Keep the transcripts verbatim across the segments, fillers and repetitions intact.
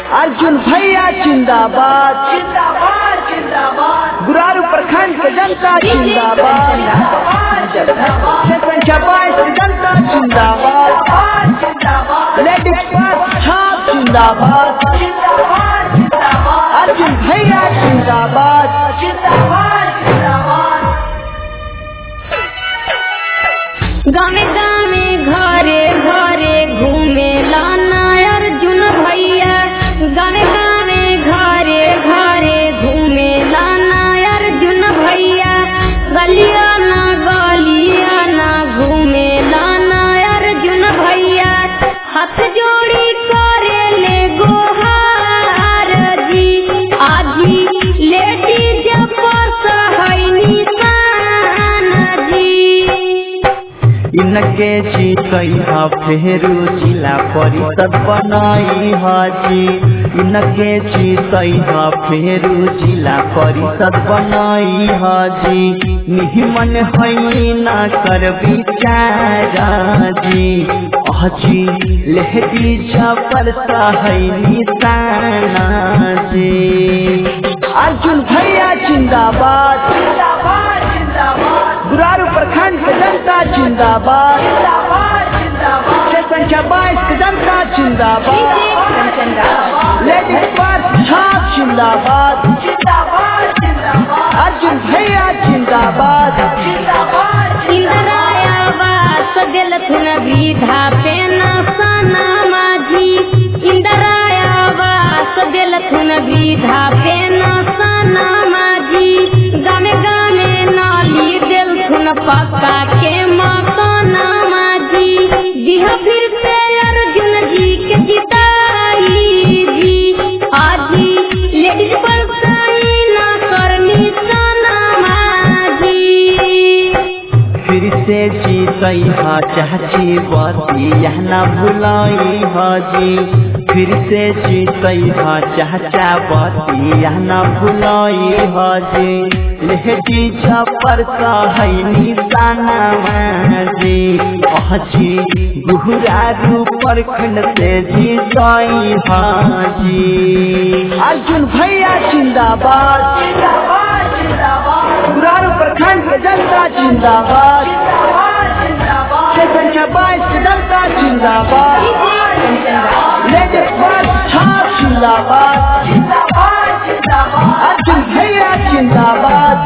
अर्जुन भैया जिंदाबाद जिंदाबाद जिंदाबाद गुरारू प्रखंड के जनता जिंदाबाद संख्या बाईस जनता जिंदाबाद लेडीज फर्स्ट छाप जिंदाबाद अर्जुन भैया जिंदाबाद जिंदाबाद जिंदाबाद गामे गामे घरे घरे घूमे लाना अर्जुन भैया गामे गामे घरे घरे घूमे लाना अर्जुन भैया गलिया ना गलिया ना घूमे लाना अर्जुन भैया हाथ जोड़ी करे ले गोहार जी आजी लेडीज पर है निशान जी इनके जीतैहा फेरू जिला परिषद बनाई हाजी इनके जीतैहा फेरू जिला परिषद बनाई हाजी निहिमन है ना कर विचार जी हाजी लेहदी पर है निशाना जी अर्जुन भैया जिंदाबाद जिंदाबाद जिंदाबाद गुरारू प्रखंड के जनता जिंदाबाद संख्या बाईस के जनता जिंदाबाद लेडीज फर्स्ट छाप जिंदाबाद अर्जुन भैया जिंदाबाद इंदिरायावास दिलथुन वृद्धा पेंशन माझी इंदिरायावास दिलथुन वृद्धा पेंशन माझी गामे गामे नाली दिलथुन पक्का के मकान माझी जिहा फिर से अर्जुन जी के जिताई जी आजी लेडीज पर ना करनी सना माझी फिर से जीतैहा चाची बती यह ना भुलाई हाजी फिर से जीतैहा चाचा बती यह ना भुलाई हाजी लेहटी पर है निशाना माजी हाजी गुहरारू प्रखंड से जीतई हाजी अर्जुन भैया जिंदाबाद जिंदाबाद जिंदाबाद गुरारू प्रखंड के जनता जिंदाबाद संख्या बाईस के जनता जिंदाबाद लेडीज फर्स्ट छाप जिंदाबाद अर्जुन भैया जिंदाबाद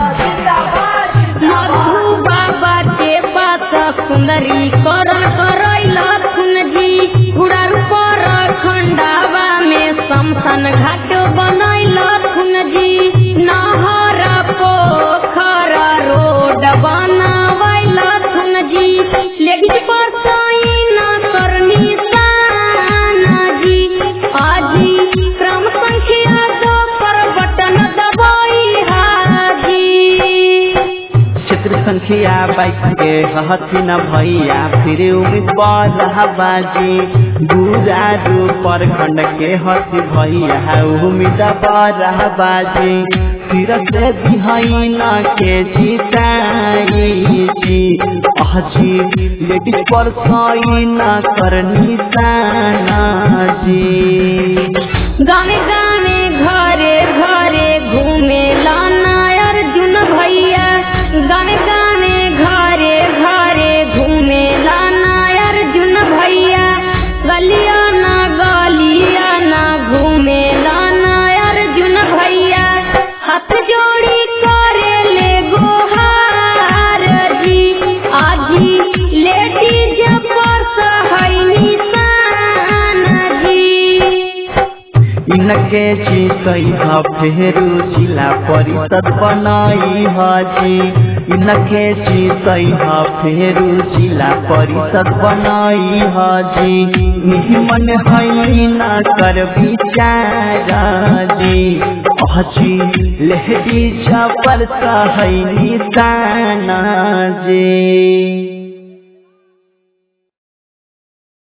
मधु बाबा के बात सुंदरी कर करैला खुन जी गुरारू पर खंडावा में शमशान घाट बनैला खुन जी नहर पोखर रोड बनावैला खुन जी लेडीज पर ना करनी साना जी आजी क्रम संख्या दो पर बटन दबाई हाजी क्षेत्र संख्या बाईस के हथिन भैया फिर उम्मीदवार बाजी गुरारू प्रखंड के हथी भैया उम्मीदवार बाजी फिर से बिहाइना के जीताई जी हाजी लेडीज पर ना करनी साना जी गामे गामे घरे घरे घूमे लाना अर्जुन भैया गामे गामे घरे घरे घूमे लाना अर्जुन भैया गलिया ना गलिया ना घूमे लाना अर्जुन भैया हाथ जोड़ी करे ले गोहार जी आजी लेडीज पर है निशान जी इनके जीतैहा फेरू जिला परिषद बनाई हाजी इनके जीतैहा फेरू जिला परिषद बनाई हाजी निहिमन है ना कर विचार जी हाजी लेहदी पर है निशाना जी।